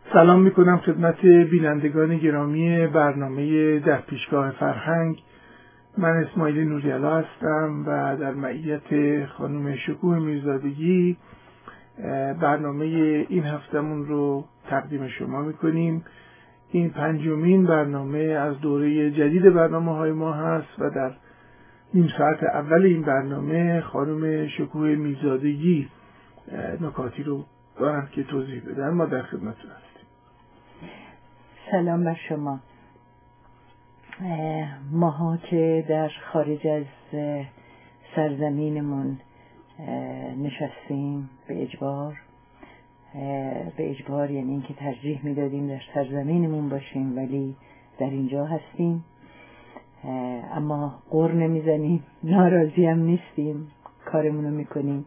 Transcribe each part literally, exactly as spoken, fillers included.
سلام میکنم خدمت بینندگان گرامی برنامه در پیشگاه فرهنگ. من اسماعیل نوری‌علا هستم و در معیت خانم شکوه میرزادگی برنامه این هفتمون رو تقدیم شما میکنیم. این پنجمین برنامه از دوره جدید برنامه های ما هست و در نیم ساعت اول این برنامه خانم شکوه میرزادگی نکاتی رو دارن که توضیح بدن. ما در خدمتتون هستیم. سلام بر شما. ماها که در خارج از سرزمینمون نشستیم به اجبار به اجبار یعنی اینکه ترجیح میدادیم در سرزمینمون باشیم ولی در اینجا هستیم، اما غر نمیزنیم، ناراضی هم نیستیم، کارمونو میکنیم.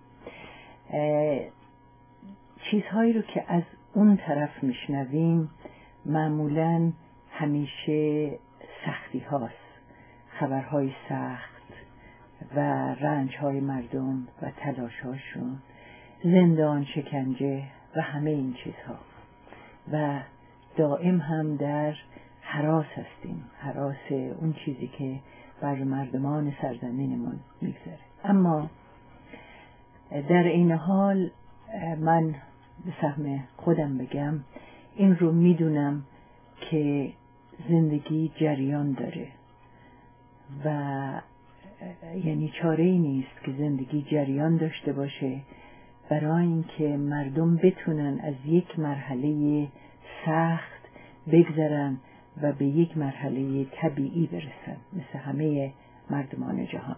چیزهایی رو که از اون طرف میشنویم معمولاً همیشه سختی هاست، خبرهای سخت و رنج های مردم و تلاش هاشون، زندان، شکنجه و همه این چیزها، و دائم هم در هراس هستیم، هراس اون چیزی که بر مردمان سرزمینمون میگذره. اما در این حال من به سهم خودم بگم این رو میدونم که زندگی جریان داره و یعنی چاره ای نیست که زندگی جریان داشته باشه برای اینکه مردم بتونن از یک مرحله سخت بگذرن و به یک مرحله طبیعی برسن مثل همه مردمان جهان.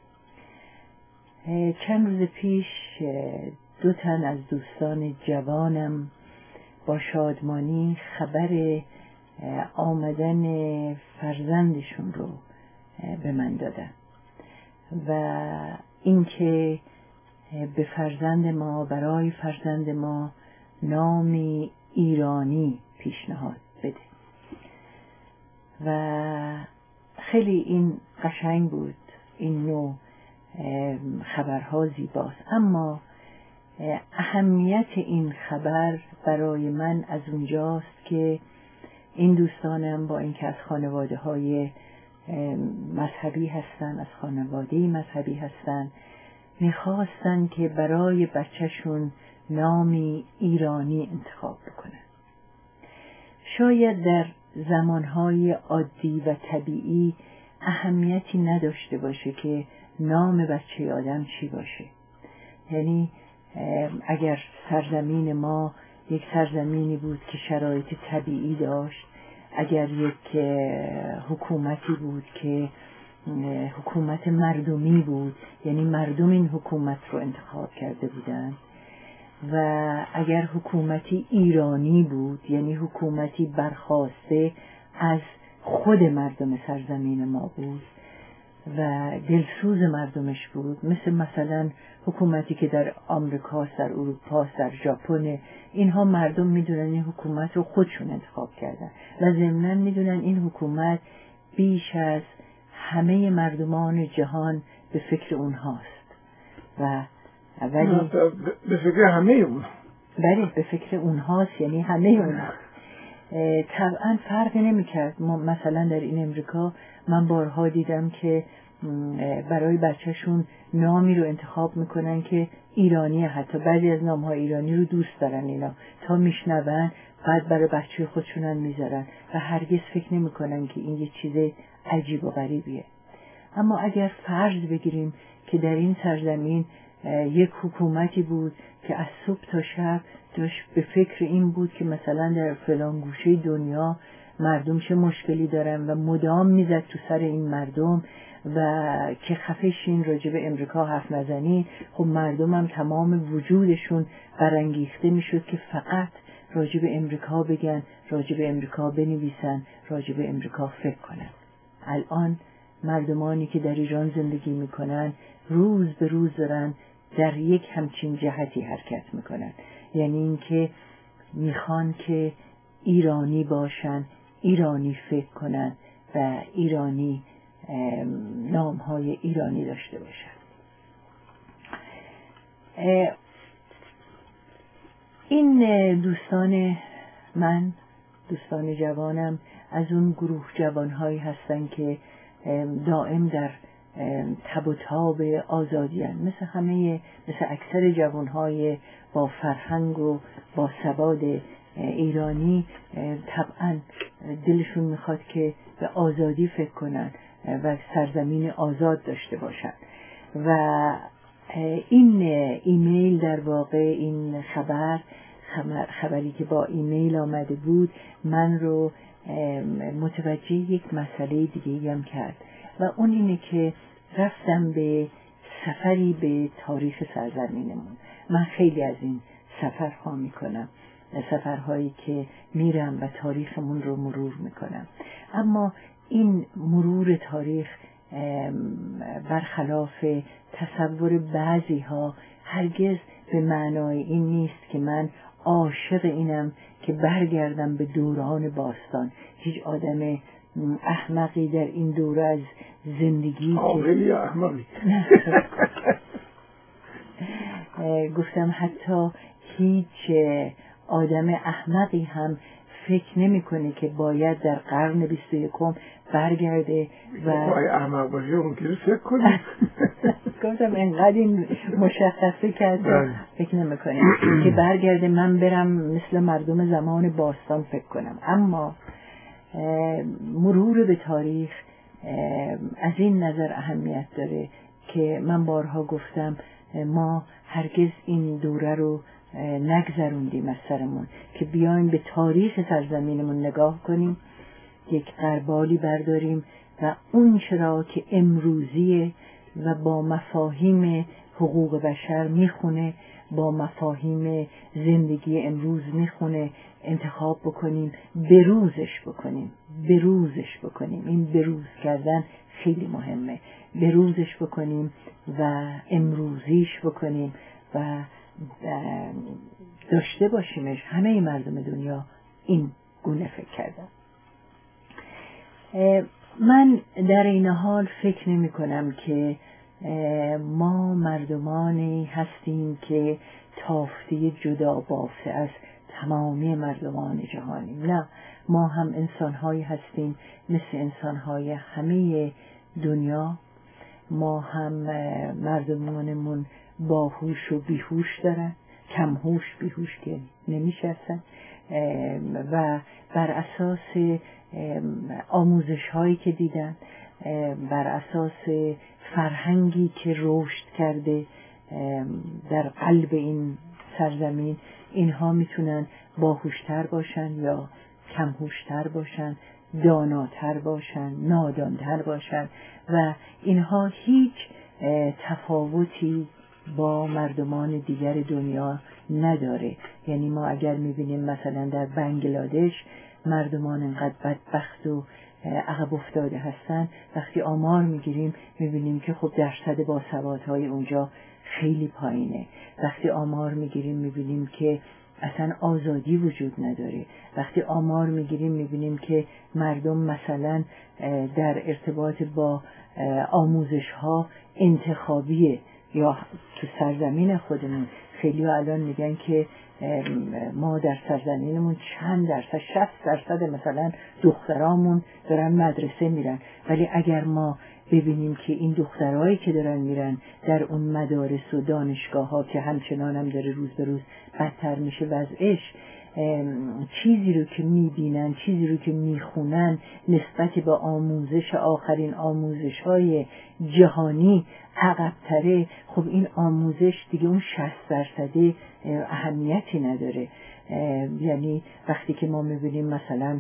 چند روز پیش دو تن از دوستان جوانم با شادمانی خبر آمدن فرزندشون رو به من دادن و اینکه به فرزند ما برای فرزند ما نامی ایرانی پیشنهاد بده و خیلی این قشنگ بود. این نوع خبرها زیباست، اما اهمیت این خبر برای من از اونجاست که این دوستانم با اینکه از خانواده های مذهبی هستن، از خانواده مذهبی هستن، میخواستن که برای بچهشون نامی ایرانی انتخاب بکنن. شاید در زمانهای عادی و طبیعی اهمیتی نداشته باشه که نام بچه آدم چی باشه، یعنی اگر سرزمین ما یک سرزمینی بود که شرایط طبیعی داشت، اگر یک حکومتی بود که حکومت مردمی بود، یعنی مردم این حکومت رو انتخاب کرده بودن، و اگر حکومتی ایرانی بود یعنی حکومتی برخاسته از خود مردم سرزمین ما بود و دلسوز مردمش بود، مثل مثلا حکومتی که در آمریکا، در اروپا، در ژاپن، اینها مردم میدونن این حکومت رو خودشون انتخاب کردن و ضمناً میدونن این حکومت بیش از همه مردمان جهان به فکر اونهاست و ولی به فکر همه اون بله به فکر اونهاست، یعنی همه اونهاست. طبعا فرقی نمی‌کرد. مثلا در این امریکا من بارها دیدم که برای بچهشون نامی رو انتخاب میکنن که ایرانیه، حتی بعضی از نامهای ایرانی رو دوست دارن اینا، تا میشنون بعد برای بچه خودشونن میذارن و هرگز فکر نمیکنن که این یه چیز عجیب و غریبیه. اما اگر فرض بگیریم که در این سرزمین یک حکومتی بود که از صبح تا شب داشت به فکر این بود که مثلا در فلان گوشه دنیا مردم چه مشکلی دارن و مدام میزد تو سر این مردم و که خفشین راجب امریکا حرف نزنین، خب مردم هم تمام وجودشون برانگیخته میشد که فقط راجب امریکا بگن، راجب امریکا بنویسن، راجب امریکا فکر کنن. الان مردمانی که در ایران زندگی میکنن روز به روز دارن در یک همچین جهتی حرکت میکنن، یعنی اینکه میخوان که ایرانی باشن، ایرانی فکر کنن و ایرانی نامهای ایرانی داشته باشن. این دوستان من دوستان جوانم از اون گروه جوانهایی هستن که دائم در تب و تاب آزادی هستن، مثل همه مثل اکثر جوانهای با فرهنگ و با سواد ایرانی طبعا دلشون میخواد که به آزادی فکر کنن و سرزمین آزاد داشته باشن. و این ایمیل در واقع این خبر خبری که با ایمیل آمده بود من رو متوجه یک مسئله دیگه هم کرد و اون اینه که رفتم به سفری به تاریخ سرزمینمون. من خیلی از این سفرها میکنم، سفرهایی که میرم و تاریخمون رو مرور میکنم، اما این مرور تاریخ برخلاف تصور بعضی ها هرگز به معنای این نیست که من عاشق اینم که برگردم به دوران باستان. هیچ آدم احمقی در این دوره از زندگی خیلی احمقی گفتم حتی هیچ آدم احمقی هم فکر نمی‌کنه که باید در قرن بیست و یکم برگرده و وای احمق باشه ممکنه فکر کنه. گفتم انقدر این مشخصه کرد فکر نمی‌کنه که برگرده من برم مثل مردم زمان باستان فکر کنم. اما مرور به تاریخ از این نظر اهمیت داره که من بارها گفتم ما هرگز این دوره رو نگذروندیم از سرمون که بیایم به تاریخ سرزمینمون نگاه کنیم، یک غربالی برداریم و اون چرا که امروزیه و با مفاهیم حقوق بشر میخونه، با مفاهیم زندگی امروز میخونه، انتخاب بکنیم، بروزش بکنیم بروزش بکنیم این بروز کردن خیلی مهمه. بروزش بکنیم و امروزیش بکنیم و داشته باشیمش. همه مردم دنیا این گونه فکر کردن. من در این حال فکر نمی کنم که ما مردمانی هستیم که تافته جدا بافته از تمامی مردمان جهانیم. نه، ما هم انسانهایی هستیم مثل انسانهای همه دنیا. ما هم مردمانمون باهوش و بیهوش دارن، کمهوش بیهوش که نمیشه اصلا، و بر اساس آموزش هایی که دیدن، بر اساس فرهنگی که رشد کرده در قلب این سرزمین، اینها میتونن باهوشتر باشن یا کمهوشتر باشن، داناتر باشن، نادانتر باشن و اینها هیچ تفاوتی با مردمان دیگر دنیا نداره. یعنی ما اگر میبینیم مثلا در بنگلادش مردمان اینقدر بدبخت و عقب افتاده هستن، وقتی آمار میگیریم میبینیم که خب درصد باسوادهای اونجا خیلی پایینه. وقتی آمار میگیریم میبینیم که اصلا آزادی وجود نداره. وقتی آمار میگیریم میبینیم که مردم مثلا در ارتباط با آموزش ها انتخابیه. یا تو سرزمین خودمون خیلی ها الان میگن که ما در سرزمینمون چند درصد، شصت درصد مثلا دخترامون دارن مدرسه میرن، ولی اگر ما ببینیم که این دخترایی که دارن میرن در اون مدارس و دانشگاه ها که همچنان هم داره روز به روز بدتر میشه وضعش، چیزی رو که میبینن، چیزی رو که میخونن نسبت به آموزش آخرین آموزش های جهانی عقب‌تره، خب این آموزش دیگه اون شصت درصد اهمیتی نداره. یعنی وقتی که ما میبینیم مثلا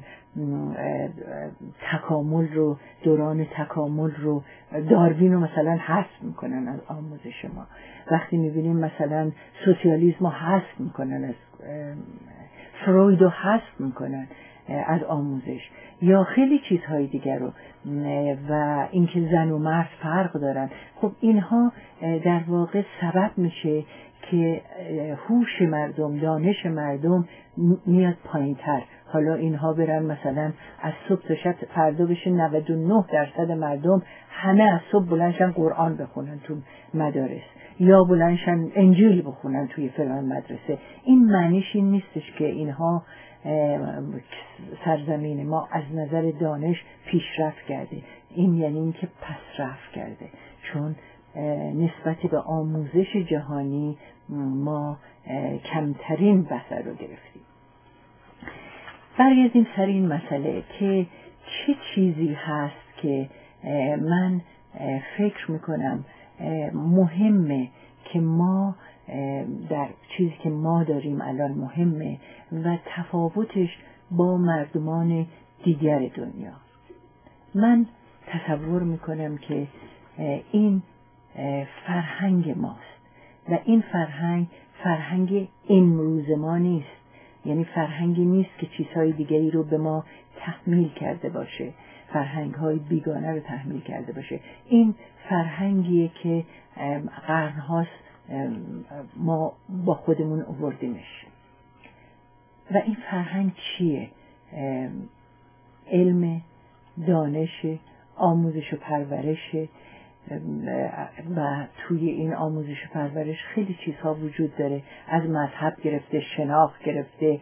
تکامل رو، دوران تکامل رو، داروین رو مثلا حذف میکنن از آموزش ما، وقتی میبینیم مثلا سوسیالیسم رو حذف میکنن از فروید رو حذف میکنن از آموزش، یا خیلی چیزهای دیگر رو، و اینکه زن و مرد فرق دارن، خب اینها در واقع سبب میشه که هوش مردم، دانش مردم میاد پایین تر. حالا اینها برن مثلا از صبح تا شب، فردا بشه نود و نه درصد مردم همه از صبح بلندشن قرآن بخونن تو مدارس، یا بلندشن انجیل بخونن توی فلان مدرسه. این معنیش این نیستش که اینها سرزمین ما از نظر دانش پیشرفت کرده. این یعنی این که پسرفت کرده، چون نسبت به آموزش جهانی ما کمترین بصر رو گرفتیم. برگردیم سر این مسئله که چه چیزی هست که من فکر میکنم مهمه که ما در چیزی که ما داریم الان مهمه و تفاوتش با مردمان دیگر دنیا. من تصور میکنم که این فرهنگ ماست و این فرهنگ فرهنگ امروز ما نیست، یعنی فرهنگی نیست که چیزهای دیگری رو به ما تحمیل کرده باشه، فرهنگ‌های بیگانه رو تحمیل کرده باشه. این فرهنگیه که قرن‌هاست ما با خودمون آوردیمش. و این فرهنگ چیه؟ علم، دانش، آموزش و پرورش، و توی این آموزش و پرورش خیلی چیزها وجود داره، از مذهب گرفته، شناخت گرفته،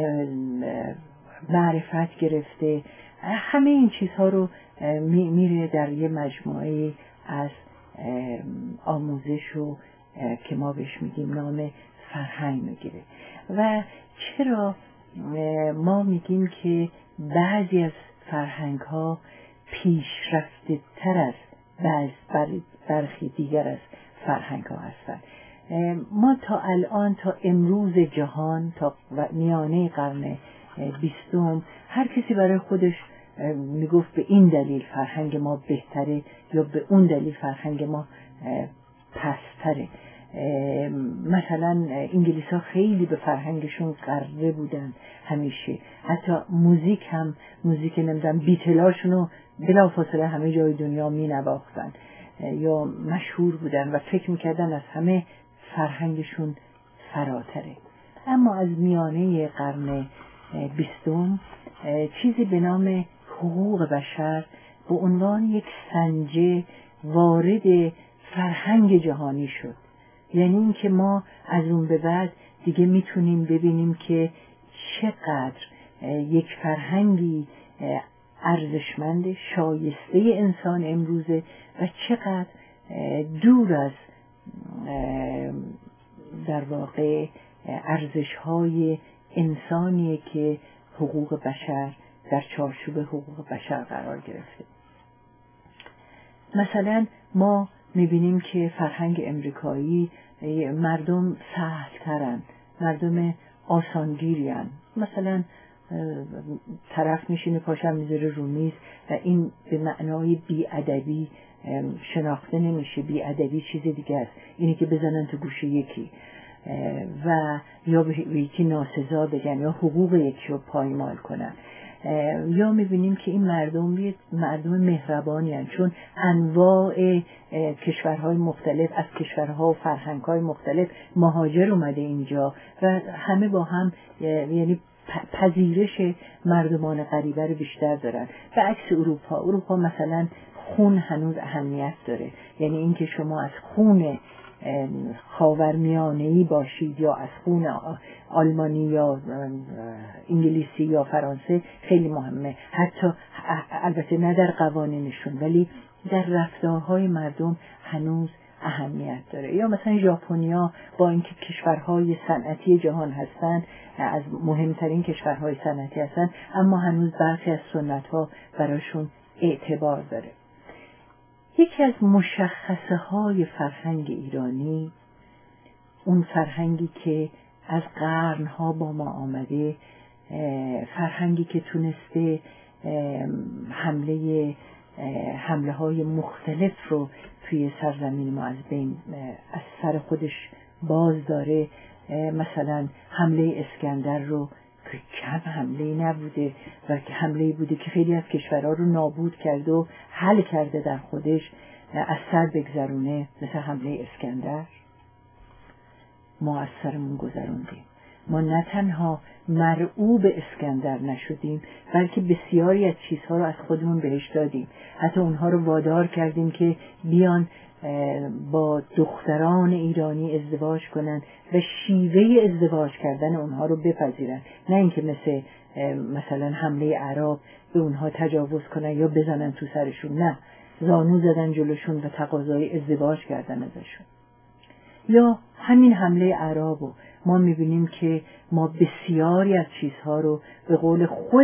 معرفت گرفته، همه این چیزها رو میره در یه مجموعه از آموزش و که ما بهش میگیم نام فرهنگ میگیره. و چرا ما میگیم که بعضی از فرهنگ ها پیشرفته تر از برخی دیگر از فرهنگ ها هستن؟ ما تا الان، تا امروز جهان، تا میانه قرن بیستم، هر کسی برای خودش میگفت به این دلیل فرهنگ ما بهتره یا به اون دلیل فرهنگ ما پستره. مثلا انگلیس ها خیلی به فرهنگشون غره بودن همیشه، حتی موزیک هم، موزیک نمیدونم بیتلاشونو بلافاصله همه جای دنیا می نواختن یا مشهور بودن و فکر میکردن از همه فرهنگشون فراتره. اما از میانه قرن بیستم چیزی به نام حقوق بشر به عنوان یک سنجه وارد فرهنگ جهانی شد. یعنی این که ما از اون به بعد دیگه میتونیم ببینیم که چقدر یک فرهنگی ارزشمند، شایسته انسان امروزه و چقدر دور از در واقع ارزش‌های انسانیه که حقوق بشر در چارچوب حقوق بشر قرار گرفته. مثلا ما میبینیم که فرهنگ امریکایی مردم سهل‌ترن، مردم آسانگیرین. مثلا طرف میشینه پاشم میذاره رو میز و این به معنای بی‌ادبی شناخته نمیشه. بی‌ادبی چیز دیگه است، اینی که بزنن تو گوش یکی و یا به یکی ناسزا بگن یا حقوق یکی رو پایمال کنن. یا میبینیم که این مردم مردم مهربانی هستند، چون انواع کشورهای مختلف از کشورها و فرهنگهای مختلف مهاجر اومده اینجا و همه با هم یعنی پذیرش مردمان غریبه رو بیشتر دارن. به عکس اروپا، اروپا مثلا خون هنوز اهمیت داره، یعنی اینکه شما از خون خاورمیانه‌ای باشید یا از خون آلمانی یا انگلیسی یا فرانسه خیلی مهمه، حتی البته نه در قوانینشون ولی در رفتارهای مردم هنوز اهمیت داره. یا مثلا ژاپنیا با اینکه کشورهای صنعتی جهان هستن، از مهمترین کشورهای صنعتی هستن، اما هنوز برخی از سنت‌ها براشون اعتبار داره. یکی از مشخصه های فرهنگ ایرانی، اون فرهنگی که از قرنها با ما آمده، فرهنگی که تونسته حمله حمله های مختلف رو توی سرزمین ما از بین از سر خودش باز داره. مثلا حمله اسکندر رو که کم حمله نبوده و حمله بوده که خیلی از کشورها رو نابود کرده و حل کرده در خودش، از سر بگذرونه. مثل حمله اسکندر ما از سرمون گذروندیم. ما نه تنها مرعوب اسکندر نشدیم، بلکه بسیاری از چیزها رو از خودمون بهش دادیم. حتی اونها رو وادار کردیم که بیان با دختران ایرانی ازدواج کنن و شیوه ازدواج کردن اونها رو بپذیرن، نه اینکه مثل مثلا حمله اعراب به اونها تجاوز کنن یا بزنن تو سرشون، نه، زانو زدن جلوشون و تقاضای ازدواج کردن ازشون. یا همین حمله اعرابو ما میبینیم که ما بسیاری از چیزها رو به قول خود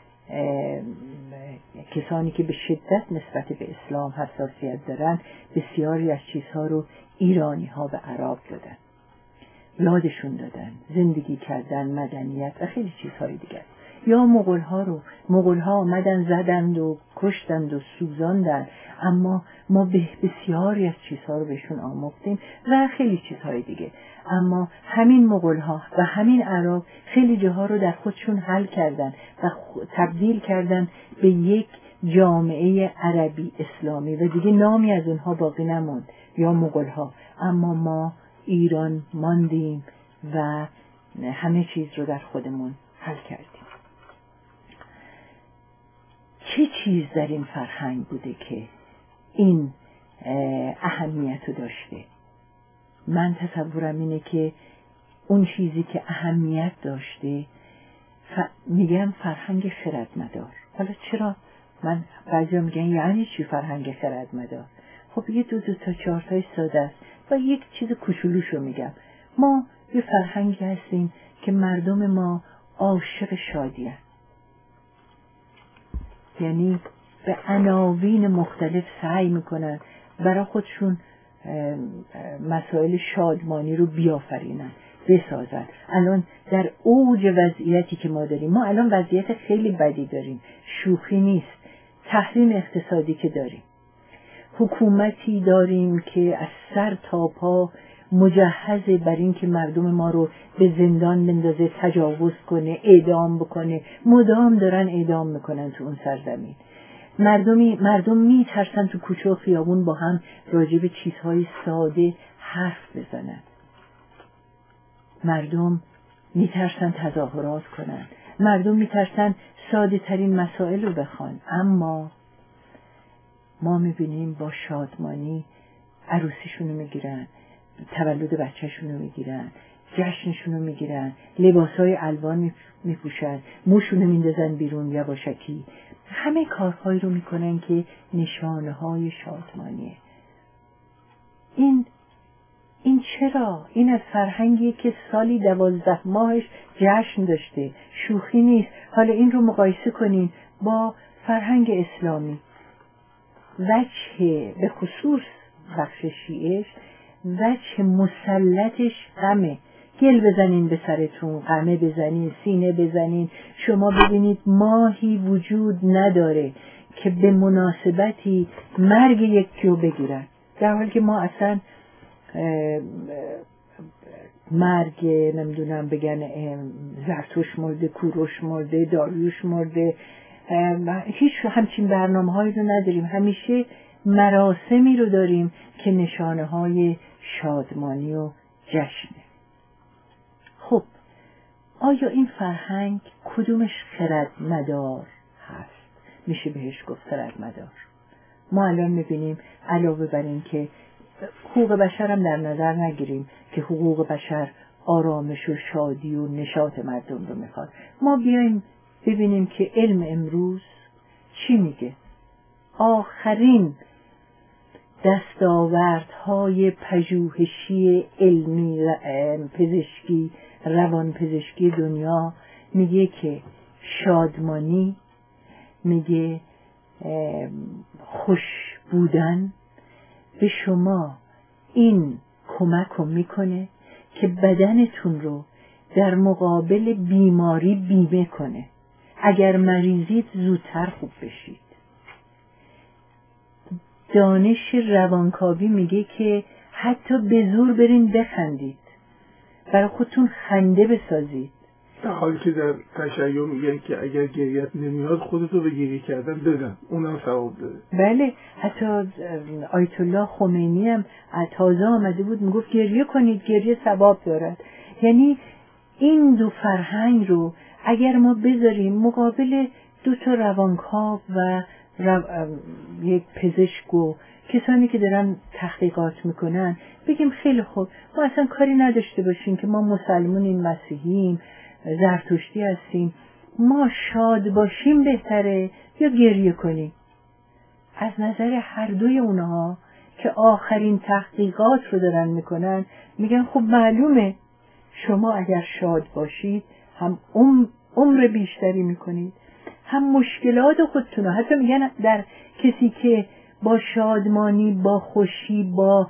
کسانی که به شدت نسبت به اسلام حساسیت دارن، بسیاری از چیزها رو ایرانی ها به عرب دادن، یادشون دادن، زندگی کردن، مدنیت و خیلی چیزهای دیگر. یا مغول ها رو مغول ها آمدن زدند و کشتند و سوزاندند، اما ما به بسیاری از چیزها رو بهشون آموختیم و خیلی چیزهای دیگه. اما همین مغول ها و همین عرب خیلی جاها رو در خودشون حل کردن و تبدیل کردن به یک جامعه عربی اسلامی و دیگه نامی از اونها باقی نموند، یا مغول ها. اما ما ایران ماندیم و همه چیز رو در خودمون حل کردیم. چه چیز در این فرهنگ بوده که این اهمیت رو داشته؟ من تصورم اینه که اون چیزی که اهمیت داشته ف... میگم فرهنگ خردمدار. حالا چرا من بعضی ها میگن یعنی چی فرهنگ خردمدار؟ خب یه دو دو تا چهار تای ساده است و یک چیز کوچولوشو میگم. ما یه فرهنگ هستیم که مردم ما عاشق شادی هست. یعنی به عناوین مختلف سعی میکنن برای خودشون مسائل شادمانی رو بیافرینن، بسازن. الان در اوج وضعیتی که ما داریم، ما الان وضعیت خیلی بدی داریم، شوخی نیست. تحریم اقتصادی که داریم، حکومتی داریم که از سر تا پا مجهزه بر این که مردم ما رو به زندان بندازه، تجاوز کنه، اعدام بکنه. مدام دارن اعدام میکنن تو اون سرزمین. مردمی مردم میترسن تو کوچه و خیابون با هم راجع به چیزهای ساده حرف بزنن. مردم میترسن تظاهرات کنن. مردم میترسن ساده ترین مسائل رو بخوان. اما ما میبینیم با شادمانی عروسیشونو میگیرن، تولد بچهشونو میگیرن، جشنشونو میگیرن، لباسای الوان میپوشن، موشونو میندازن بیرون یواشکی. همه کارهایی رو میکنن که نشانه های شادمانیه. این این چرا؟ این از فرهنگیه که سالی دوازده ماهش جشن داشته، شوخی نیست. حالا این رو مقایسه کنین با فرهنگ اسلامی. وجه به خصوص بخش شیعش، وجه مسلطش غمه. گل بزنین به سرتون، غمه بزنین، سینه بزنین. شما ببینید ماهی وجود نداره که به مناسبتی مرگ یکی رو بگیرن، در حالی که ما اصلا مرگ نمیدونم بگن زرتوش مرده، کوروش مرده، داریوش مرده، هیچ همچین برنامه هایی رو نداریم. همیشه مراسمی رو داریم که نشانه های شادمانی و جشنه. خب آیا این فرهنگ کدومش خردمدار هست؟ میشه بهش گفت خردمدار. ما الان میبینیم علاوه بر این که حقوق بشر هم در نظر نگیریم که حقوق بشر آرامش و شادی و نشاط مردم رو میخواد، ما بیایم ببینیم که علم امروز چی میگه. آخرین دستاوردهای پژوهشی علمی پزشکی، روان پزشکی دنیا میگه که شادمانی، میگه خوش بودن به شما این کمک رو میکنه که بدنتون رو در مقابل بیماری بیمه کنه. اگر مریضید زودتر خوب بشید. دانش روانکاوی میگه که حتی به زور برین بخندید، برای خودتون خنده بسازید، در حالی که در تشیع میگن که اگر گریت نمیاد خودتو به گریه کردن بدن، اونم ثواب داره. بله، حتی آیت الله خمینی هم تازه آمده بود میگفت گریه کنید، گریه ثواب دارد. یعنی این دو فرهنگ رو اگر ما بذاریم مقابل دو تا روانکاو و رو... یک پزشک و کسانی که دارن تحقیقات میکنن بگیم خیلی خوب ما اصلا کاری نداشته باشیم که ما مسلمانیم، مسیحییم، زرتشتی هستیم، ما شاد باشیم بهتره یا گریه کنیم؟ از نظر هر دوی اونها که آخرین تحقیقات رو دارن میکنن میگن خب معلومه شما اگر شاد باشید هم عمر بیشتری میکنید، هم مشکلات خودتون رو، حتی میگن در کسی که با شادمانی، با خوشی، با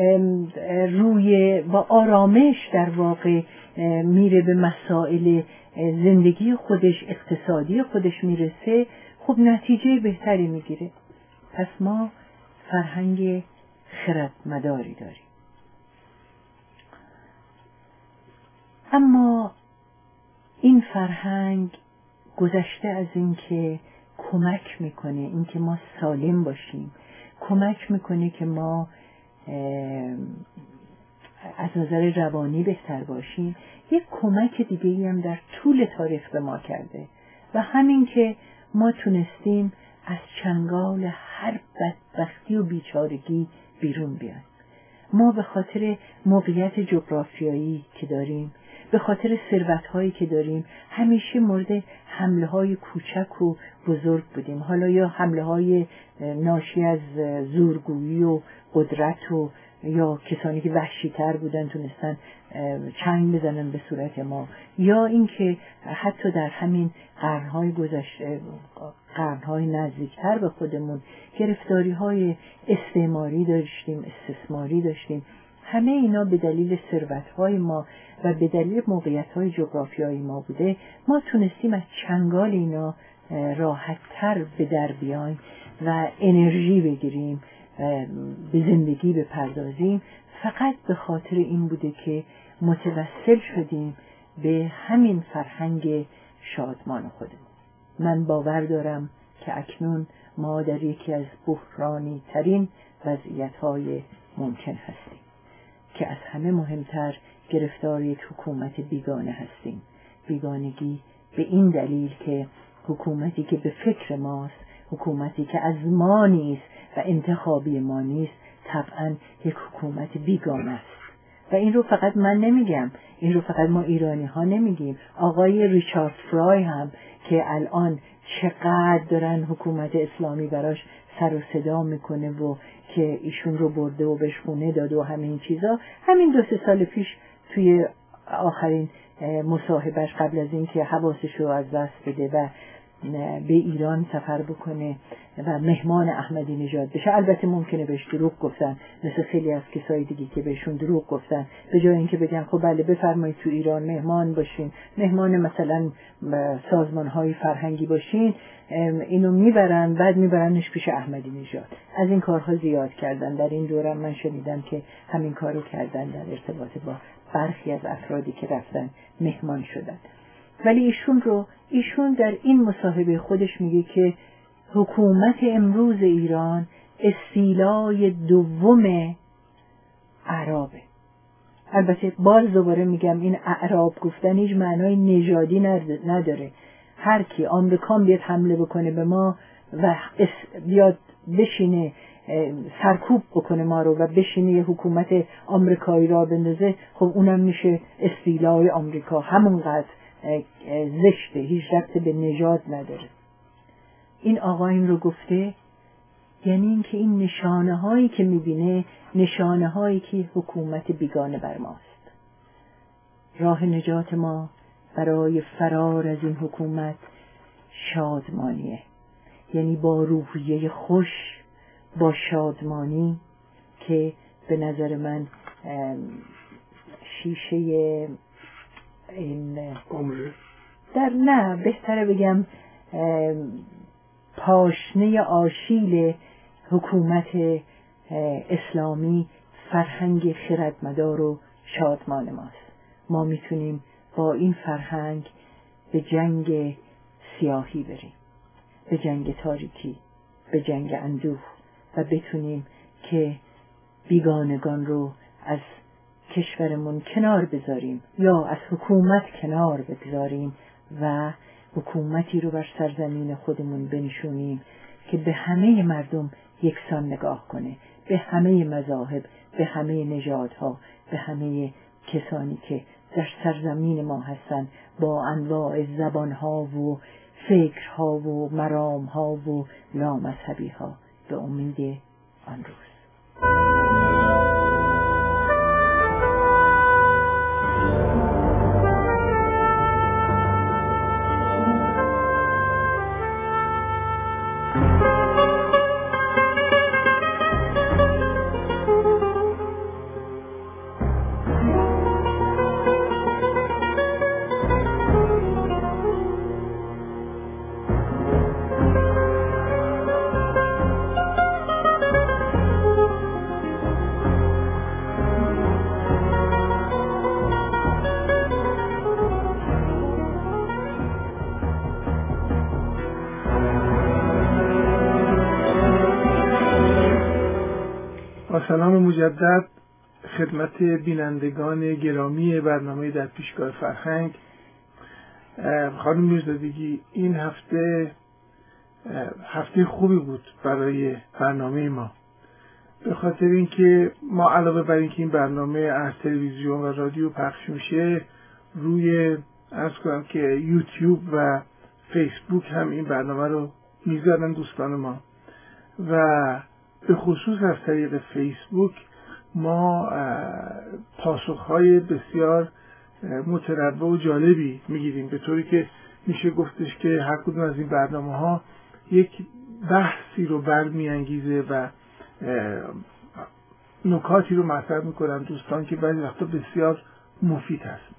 روی با آرامش در واقع میره به مسائل زندگی خودش، اقتصادی خودش میرسه، خب نتیجه بهتری میگیره. پس ما فرهنگ خردمداری داریم. اما این فرهنگ گذشته از این که کمک میکنه این که ما سالم باشیم، کمک میکنه که ما از نظر روانی بهتر باشیم، یک کمک دیگه ای هم در طول تاریخ به ما کرده و همین که ما تونستیم از چنگال هر بدبختی و بیچارگی بیرون بیایم. ما به خاطر موقعیت جغرافیایی که داریم، به خاطر ثروت‌هایی که داریم، همیشه مورد حمله‌های کوچک و بزرگ بودیم. حالا یا حمله‌های ناشی از زورگویی و قدرت و یا کسانی که وحشی‌تر بودن تونستن چنگ بزنن به صورت ما، یا اینکه حتی در همین قرن‌های گذشته، قرن‌های نزدیکتر به خودمون، گرفتاری‌های استعماری داشتیم، استثماری داشتیم. همه اینا به دلیل ثروت‌های ما و به دلیل موقعیت‌های جغرافیایی ما بوده. ما تونستیم از چنگال اینا راحت‌تر به در بیایم و انرژی بگیریم، به زندگی بپردازیم، فقط به خاطر این بوده که متوسل شدیم به همین فرهنگ شادمان خودمون. من باور دارم که اکنون ما در یکی از بحرانی ترین وضعیت‌های ممکن هستیم که از همه مهمتر گرفتار یک حکومت بیگانه هستیم. بیگانگی به این دلیل که حکومتی که به فکر ماست، حکومتی که از ما نیست و انتخابی ما نیست، طبعا یک حکومت بیگانه است. و این رو فقط من نمیگم، این رو فقط ما ایرانی ها نمیگیم. آقای ریچارد فرای هم که الان چقدر دارن حکومت اسلامی براش سر و صدا میکنه و که ایشون رو برده و بهش خونه داد و همین چیزا، همین دو سه سال پیش توی آخرین مصاحبهش قبل از این که حواسش رو از دست بده و به ایران سفر بکنه و مهمان احمدی نژاد بشه، البته ممکنه بهش دروغ گفتن مثل خیلی از کسای دیگه که بهشون دروغ گفتن، به جای اینکه بگن خب بله بفرمایید تو ایران مهمان باشین، مهمان مثلا سازمان‌های فرهنگی باشین، اینو میبرن بعد میبرنش پیش احمدی نژاد. از این کارها زیاد کردن. در این دوران من شنیدم که همین کارو کردن در ارتباط با برخی از افرادی که رفتن مهمان شدن. ولی ایشون رو ایشون در این مصاحبه خودش میگه که حکومت امروز ایران استیلای دوم اعرابه. البته باز دوباره میگم این اعراب گفتن هیچ معنای نژادی نداره. هر کی آمریکا بیاد حمله بکنه به ما و بیاد بشینه سرکوب بکنه ما رو و بشینه یه حکومت آمریکایی را بندازه، خب اونم میشه استیلای آمریکا. همونقدر زشته، هیچ ربطی به نژاد نداره. این آقا این رو گفته، یعنی این که این نشانه هایی که میبینه نشانه هایی که حکومت بیگانه بر ماست. راه نجات ما برای فرار از این حکومت شادمانیه، یعنی با روحیه خوش، با شادمانی که به نظر من شیشه این عمره در نه بهتره بگم پاشنه آشیل حکومت اسلامی فرهنگ خردمدار و شادمان ماست. ما میتونیم با این فرهنگ به جنگ سیاهی بریم، به جنگ تاریکی، به جنگ اندوه و بتونیم که بیگانگان رو از کشورمون کنار بذاریم یا از حکومت کنار بگذاریم و حکومتی رو بر سرزمین خودمون بنشونیم که به همه مردم یکسان نگاه کنه، به همه مذاهب، به همه نژادها، به همه کسانی که در سرزمین ما هستن، با انواع زبانها و فکرها و مرامها و لامذهبیها، به امید آن روز. سلام مجدد خدمت بینندگان گرامی برنامه در پیشگاه فرهنگ. خانم میرزادگی، این هفته هفته خوبی بود برای برنامه ما، به خاطر اینکه ما علاوه بر اینکه این برنامه از تلویزیون و رادیو پخش میشه، روی عرض کنم که یوتیوب و فیسبوک هم این برنامه رو میذارن دوستان ما، و به خصوص از طریق فیسبوک ما پاسخهای بسیار متنوع و جالبی میگیریم، به طوری که میشه گفتش که هر کدوم از این برنامه ها یک بحثی رو برمیانگیزه و نکاتی رو مطرح میکنن دوستان که بعضی وقتا بسیار مفید هست.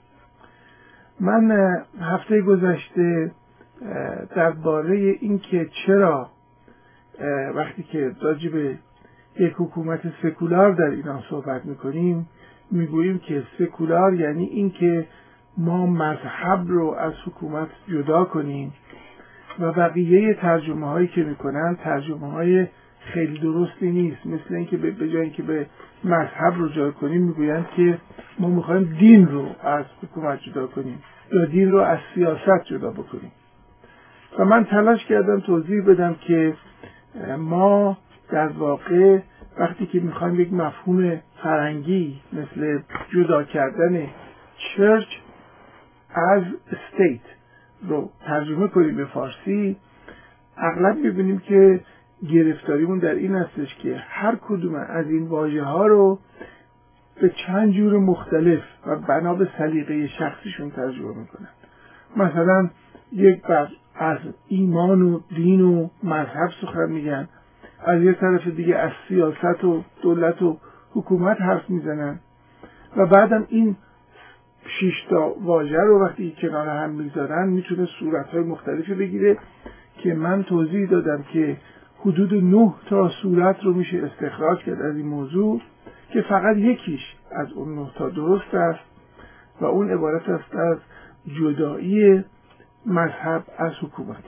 من هفته گذشته درباره این که چرا وقتی که راجع به یک حکومت سکولار در ایران صحبت میکنیم میگوییم که سکولار یعنی این که ما مذهب رو از حکومت جدا کنیم و بقیه ترجمه هایی که میکنن ترجمه های خیلی درستی نیست، مثل اینکه به جای اینکه به مذهب رو جدا کنیم میگویند که ما میخوایم دین رو از حکومت جدا کنیم یا دین رو از سیاست جدا بکنیم. و من تلاش کردم توضیح بدم که ما در واقع وقتی که میخوایم یک مفهوم فرهنگی مثل جدا کردن چرچ از استیت رو ترجمه کنیم به فارسی، اغلب میبینیم که گرفتاریمون در این هستش که هر کدوم از این واژه ها رو به چند جور مختلف و بنا به سلیقه شخصیشون ترجمه میکنن. مثلا یک بر از ایمان و دین و مذهب سخن میگن، از یه طرف دیگه از سیاست و دولت و حکومت حرف میزنن، و بعدم این شش تا واژه رو وقتی کنار هم میذارن میتونه صورتهای مختلفی بگیره که من توضیح دادم که حدود نه تا صورت رو میشه استخراج کرد از این موضوع که فقط یکیش از اون نه تا درست است و اون عبارت است از جدایی مذهب از حکومت.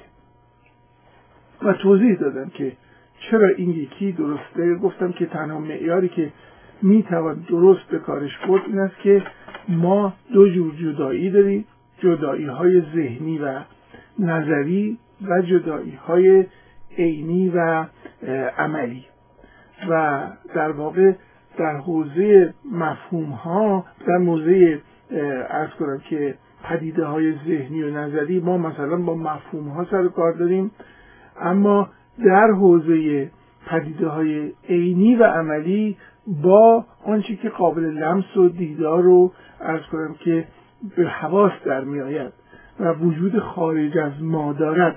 و توضیح دادم که چرا این یکی درسته. گفتم که تنها معیاری که میتوان درست به کارش برد این است که ما دو جور جدایی داریم، جدایی های ذهنی و نظری و جدایی های عینی و عملی، و در واقع در حوزه مفهوم ها، در حوزه عرض کنم که پدیده های ذهنی و نظری ما مثلا با مفهوم ها سر کار داریم، اما در حوزه پدیده های عینی و عملی با آنچه که قابل لمس و دیدار رو عرض کنم که به حواس در می آید و وجود خارج از ما دارد.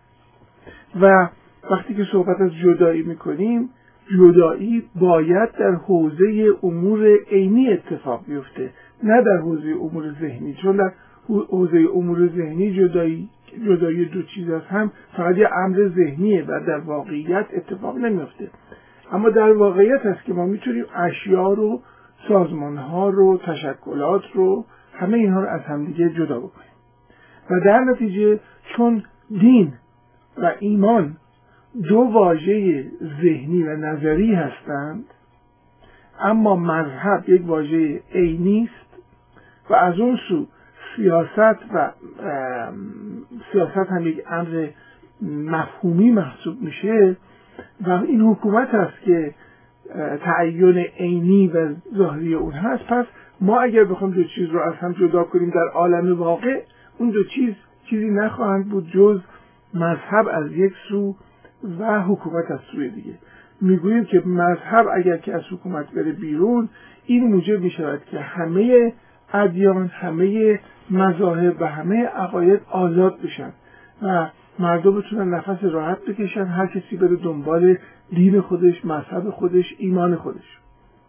و وقتی که صحبت از جدایی می کنیم، جدایی باید در حوزه امور عینی اتفاق بیفته، نه در حوزه امور ذهنی، چون در حوزه امور ذهنی جدایی جدایی دو چیز از هم فقط یه امر ذهنیه و در واقعیت اتفاق نمیفته. اما در واقعیت هست که ما میتونیم اشیا رو، سازمانها رو، تشکلات رو، همه اینها رو از همدیگه جدا بکنیم. و در نتیجه چون دین و ایمان دو واژه ذهنی و نظری هستند اما مذهب یک واژه عینی است و از اون سو سیاست و سیاست هم یک امر مفهومی محسوب میشه و این حکومت است که تعین عینی و ظاهری اون هست. پس ما اگر بخوام دو چیز رو از هم جدا کنیم در عالم واقع، اون دو چیز چیزی نخواهند بود جز مذهب از یک سو و حکومت از سوی دیگه. میگوییم که مذهب اگر که از حکومت بره بیرون، این موجب میشود که همه ادیان، همه مذاهب و همه عقاید آزاد بشن و مردم بتونن نفس راحت بکشن، هر کسی بره دنبال دین خودش، مذهب خودش، ایمان خودش.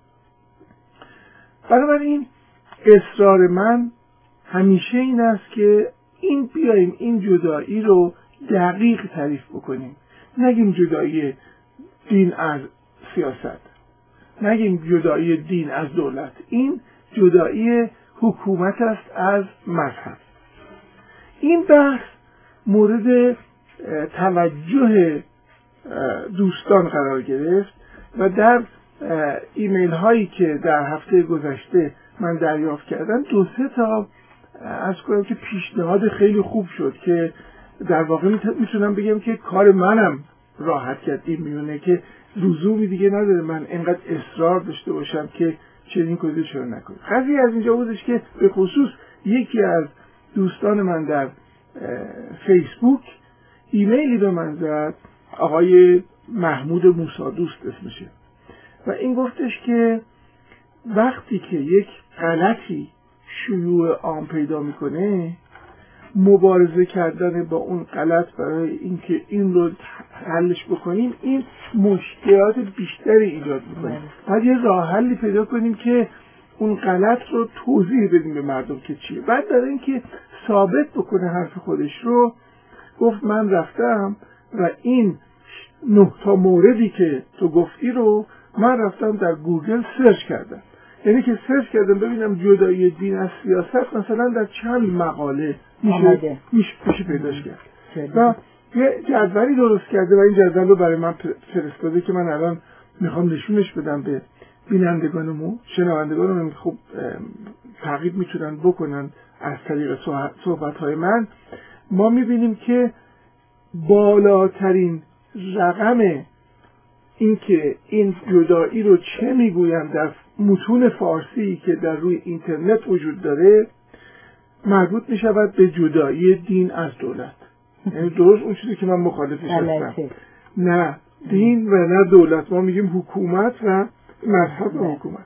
بنابراین اصرار من همیشه این است که این بیاییم این جدایی رو دقیق تعریف بکنیم. نگیم جدایی دین از سیاست، نگیم جدایی دین از دولت، این جدایی حکومت است از مذهب. این بحث مورد توجه دوستان قرار گرفت و در ایمیل هایی که در هفته گذشته من دریافت کردم دو سه تا از کنم که پیشنهاد خیلی خوب شد که در واقع میتونم بگم که کار منم راحت کرد این میونه که لزومی دیگه نداره من اینقدر اصرار داشته باشم که چنین کاری چرا نکنیم. قضیه از اینجا بودش که به خصوص یکی از دوستان من در فیسبوک ایمیلی به من زد، آقای محمود موسی دوست اسمشه، و این گفتش که وقتی که یک غلطی شیوع عام پیدا میکنه، مبارزه کردن با اون غلط برای اینکه این رو حلش بکنیم این مشکلات بیشتری ایجاد میکنه. بعد یه راه حلی پیدا کنیم که اون غلط رو توضیح بدیم به مردم که چیه. بعد برای اینکه ثابت بکنه حرف خودش رو گفت من رفتم و این نه تا موردی که تو گفتی رو من رفتم در گوگل سرچ کردم. یعنی که سرچ کردم ببینم جدایی دین از سیاست مثلا در چند مقاله میشه میشه پیداش کرد و یه جدولی درست کرده و این جدول رو برای من فرستاده که من الان میخوام نشونش بدم به بینندگانمون، شنوندگانمون خب تعقیب میتونن بکنن از طریق صحبت‌های من. ما میبینیم که بالاترین رقم این که این جدایی رو چه میگویم در متون فارسی که در روی اینترنت وجود داره مربوط میشود به جدایی دین از دولت. یعنی درست اون چیزی که من مخالفش هستم، نه دین و نه دولت، ما میگیم حکومت و مذهب و حکومت.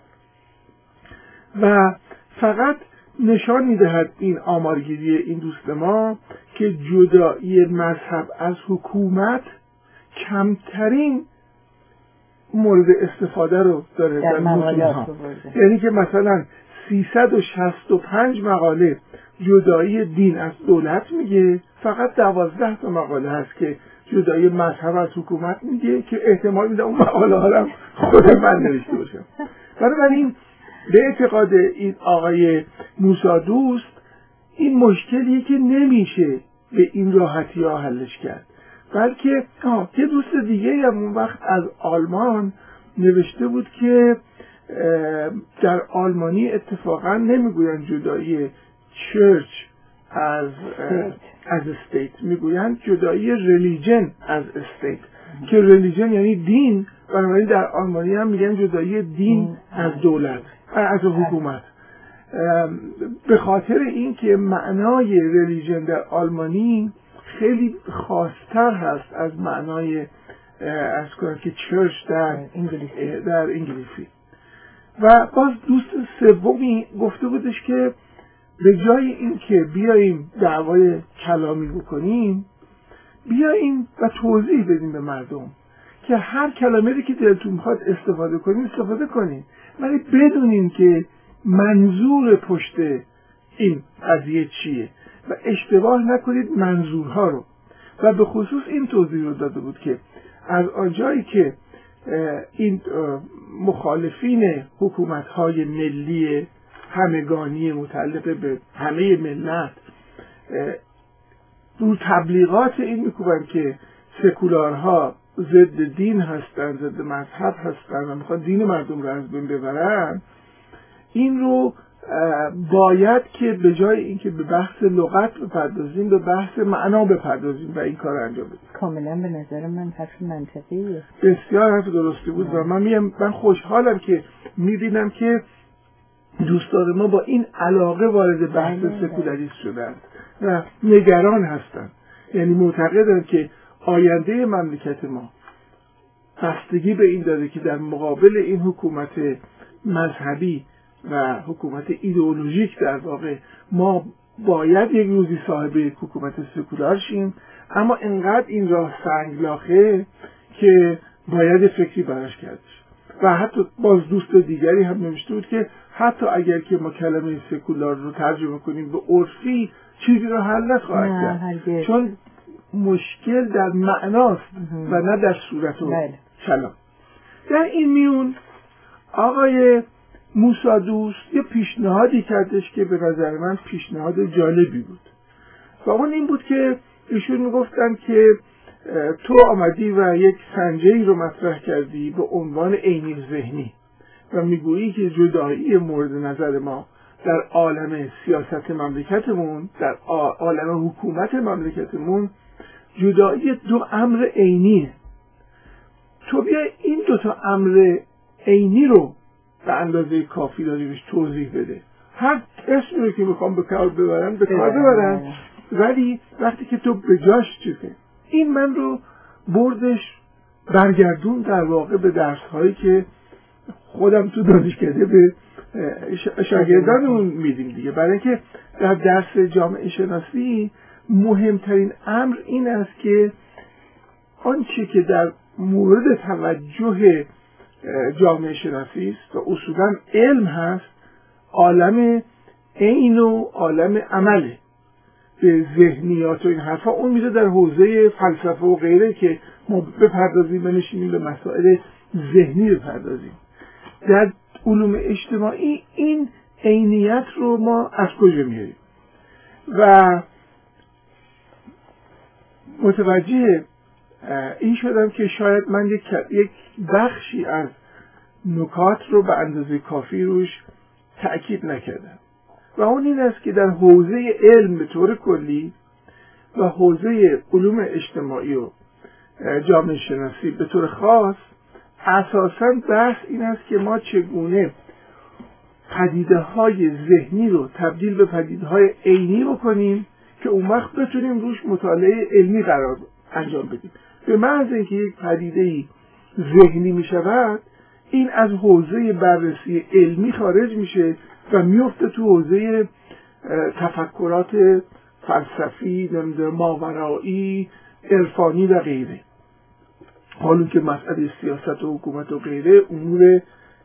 و فقط نشان میدهد این آمارگیری این دوست ما که جدایی مذهب از حکومت کمترین مورد استفاده رو داره در مقالات. یعنی که مثلا سیصد و شصت و پنج مقاله جدایی دین از دولت میگه، فقط دوازده تا مقاله هست که جدایی مذهب از حکومت میگه که احتمال میده اون مقاله ها رو خود من نوشته باشم. بنابراین به اعتقاد این آقای موسی دوست این مشکلیه که نمیشه به این راحتی ها حلش کرد، بلکه یه دوست دیگه هم اون وقت از آلمان نوشته بود که در آلمانی اتفاقا نمیگوین جدایی چرچ از از استیت، میگوین جدایی ریلیجن از استیت که ریلیجن یعنی دین، بنابراین در آلمانی هم میگن جدایی دین از دولت از حکومت، به خاطر اینکه معنای ریلیجن در آلمانی خیلی خاص‌تر هست از معنای از کنم که چرچ در انگلیسی. در انگلیسی. و باز دوست سومی گفته بودش که به جای اینکه بیاییم دعوای کلامی بکنیم، بیاییم و توضیح بدیم به مردم که هر کلمه‌ای که دلتون میخواد استفاده کنیم استفاده کنیم، ولی بدونیم که منظور پشت این قضیه چیه و اشتباه نکنید منظورها رو. و به خصوص این توضیح رو داده بود که از آنجایی که این مخالفین حکومت‌های ملی همگانی متعلق به همه ملت رو تبلیغات این میکنن که سکولارها ضد دین هستن، ضد مذهب هستن و میخوان دین مردم رو از بین ببرن، این رو باید که به جای اینکه به بحث لغت بپردازیم به بحث معنا بپردازیم و این کار انجام بدیم. کاملا به نظر من حرف منطقیه، بسیار حرف درستی بود. و من میم من خوشحالم که میبینم که دوستان ما با این علاقه وارد بحث سکولاریسم شدند و نگران هستند، یعنی معتقدند که آینده مملکت ما بستگی به این داره که در مقابل این حکومت مذهبی و حکومت ایدئولوژیک در واقع ما باید یک روزی صاحب یک حکومت سکولار شیم، اما انقدر این راه سنگلاخه که باید فکری براش کرد. و حتی باز دوست دیگری هم نوشته بود که حتی اگر که ما کلمه سکولار رو ترجمه کنیم به عرفی چیزی رو حل نخواهد کرد، چون مشکل در معناست و نه در صورت و کلام. در این میون آقای موسی دوست یه پیشنهادی کردش که به نظر من پیشنهاد جالبی بود و اون این بود که ایشون میگفتن که تو آمدی و یک سنجه‌ای رو مطرح کردی به عنوان عینی ذهنی و میگویی که جدایی مورد نظر ما در عالم سیاست مملکتمون، در عالم حکومت مملکتمون، جدایی دو امر عینیه. تو بیا این دو تا امر عینی رو به اندازه کافی راجبش توضیح بده. هر اسمی رو که میخوام به کار ببرن به کار ببرن، ولی وقتی که تو به جاش چیزه. این من رو بردش برگردون در واقع به درس هایی که خودم تو دانشکده به شاگردانمون میدیم دیگه. برای اینکه در درس جامعه شناسی مهمترین امر این است که آنچه که در مورد توجه جامعه شناسی است و اصولا علم هست، عالم عین و عالم عمله. به ذهنیات و این حرفا اون میره در حوزه فلسفه و غیره که ما بپردازیم و نشینیم به مسائل ذهنی بپردازیم. در علوم اجتماعی این عینیت رو ما از کجا میاریم؟ و متوجه این شدم که شاید من یک یک بخشی از نکات رو به اندازه کافی روش تأکید نکردم و اون این است که در حوزه علم به طور کلی و حوزه علوم اجتماعی و جامعه شناسی به طور خاص اساساً بحث این است که ما چگونه پدیده های ذهنی رو تبدیل به پدیده های عینی بکنیم که اون وقت بتونیم روش مطالعه علمی قرار انجام بدیم. به محض اینکه یک پدیده‌ای ذهنی می شود، این از حوزه بررسی علمی خارج میشه و میفته تو حوزه تفکرات فلسفی، ماورایی، عرفانی و غیره. حالا که مسئله سیاست و حکومت و غیره امور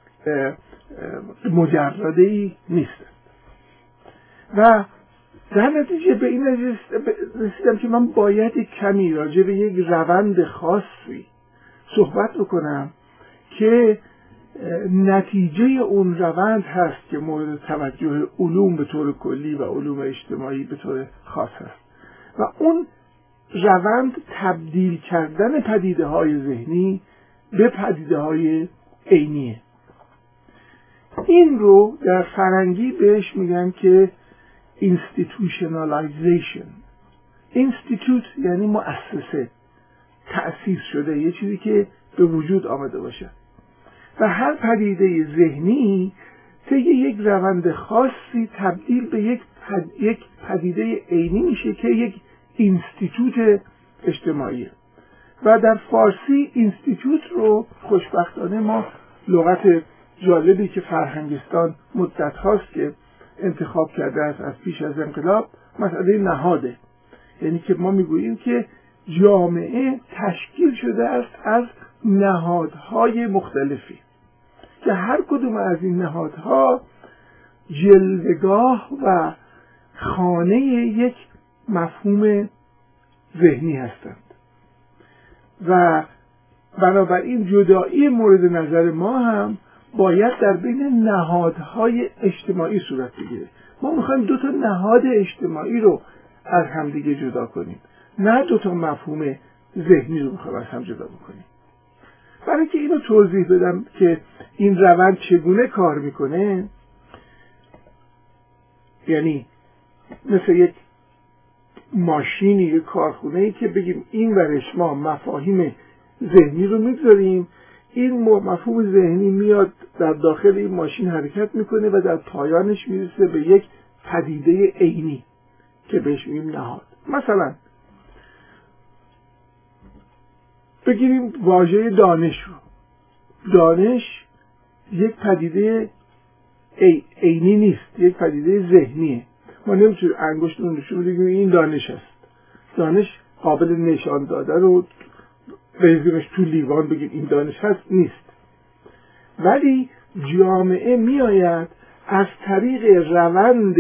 مجرده‌ای نیست. و در نتیجه به این رسیدم که من باید کمی راجع به یک روند خاصی صحبت بکنم که نتیجه اون روند هست که مورد توجه علوم به طور کلی و علوم اجتماعی به طور خاص هست و اون روند تبدیل کردن پدیده های ذهنی به پدیده های عینیه. این رو در فرنگی بهش میگن که institutionalization. institute یعنی مؤسسه، تأسیس شده، یه چیزی که به وجود آمده باشه و هر پدیده ذهنی طی یک روند خاصی تبدیل به یک پد... یک پدیده عینی میشه که یک اینستیتوت اجتماعیه. و در فارسی اینستیتوت رو خوشبختانه ما لغت جالبی که فرهنگستان مدت هاست که انتخاب کرده است از پیش از انقلاب، مسئله نهاده. یعنی که ما میگوییم که جامعه تشکیل شده است از نهادهای مختلفی که هر کدوم از این نهادها جلوه‌گاه و خانه یک مفهوم ذهنی هستند و بنابراین جدایی مورد نظر ما هم باید در بین نهادهای اجتماعی صورت بگیره. ما میخوایم دو تا نهاد اجتماعی رو از همدیگه جدا کنیم، نه دو تا مفهوم ذهنی رو میخوایم از هم جدا بکنیم. برای که اینو توضیح بدم که این روند چگونه کار میکنه، یعنی مثل یک ماشینی، یک کارخونه‌ای که بگیم این ورش ما مفاهیم ذهنی رو میگذاریم، این مفهوم ذهنی میاد در داخل این ماشین حرکت میکنه و در پایانش میرسه به یک پدیده عینی که بهش میگیم نهاد. مثلا بگیریم واژه دانش رو. دانش یک پدیده عینی نیست، یک پدیده ذهنیه. ما نمیتونیم انگشتمون نشون بدیم این دانش است. دانش قابل نشان دادن رو بریزیمش تو لیوان بگیم این دانش هست نیست. ولی جامعه میآید از طریق روند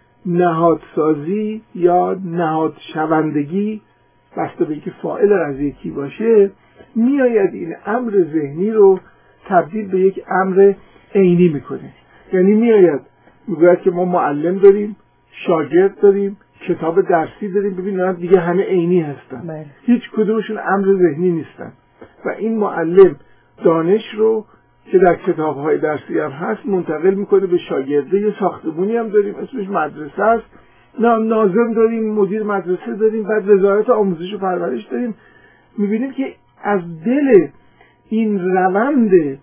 نهادسازی یا نهاد شوندگی، بسته به اینکه فاعل از یکی باشه، میآید این امر ذهنی رو تبدیل به یک امر عینی میکنه. یعنی میآید میگوید که ما معلم داریم، شاگرد داریم، کتاب درسی داریم، ببین دیگه همه عینی هستن. بله. هیچ کدومشون امر ذهنی نیستن و این معلم دانش رو که در کتاب‌های درسی هم هست منتقل میکنه به شاگرده. یه ساختمونی هم داریم اسمش مدرسه است، ناظم داریم، مدیر مدرسه داریم، بعد وزارت آموزش و پرورش داریم. میبینیم که از دل این روند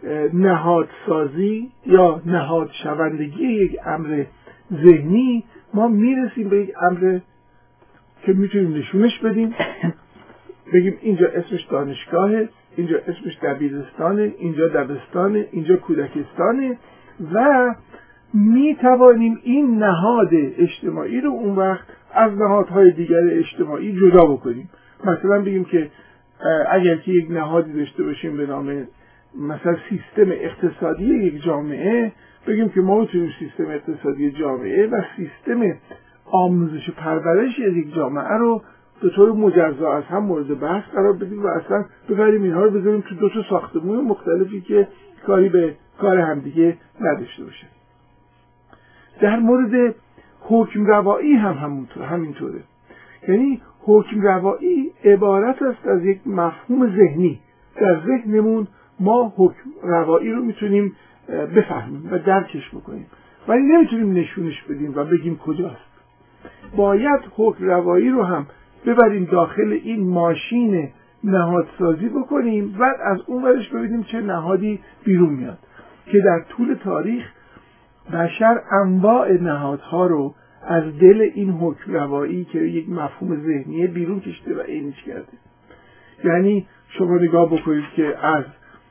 نهادسازی یا نهاد شوندگی یک امر ذهنی ما میرسیم به یک امر که میتونیم نشونش بدیم، بگیم اینجا اسمش دانشگاهه، اینجا اسمش دبیرستانه، اینجا دبستانه، اینجا کودکستانه و میتوانیم این نهاد اجتماعی رو اون وقت از نهادهای دیگر اجتماعی جدا بکنیم. مثلا بگیم که اگر که یک نهادی داشته باشیم به نام مثلا سیستم اقتصادی یک جامعه، بگیم که ما میتونیم سیستم اقتصادی جامعه و سیستم آموزش و پرورش یک جامعه رو به طور مجزا از هم مورد بحث قرار بدیم و اصلا ببریم اینها رو بذاریم تو دو تا ساختمون مختلفی که کاری به کار همدیگه نداشته باشه. در مورد حکم روایی هم همونطور همینطوره. یعنی حکم روایی عبارت است از یک مفهوم ذهنی. در ذهنمون ما حکم روایی رو میتونیم بفهمیم و درکش بکنیم، ولی نمیتونیم نشونش بدیم و بگیم کجاست. باید حکم روایی رو هم ببریم داخل این ماشین نهادسازی بکنیم و از اون ورش ببینیم چه نهادی بیرون میاد که در طول تاریخ بشر انواع نهادها رو از دل این حکم روایی که یک مفهوم ذهنی بیرون کشیده و عینیش کرده. یعنی شما نگاه بکنید که از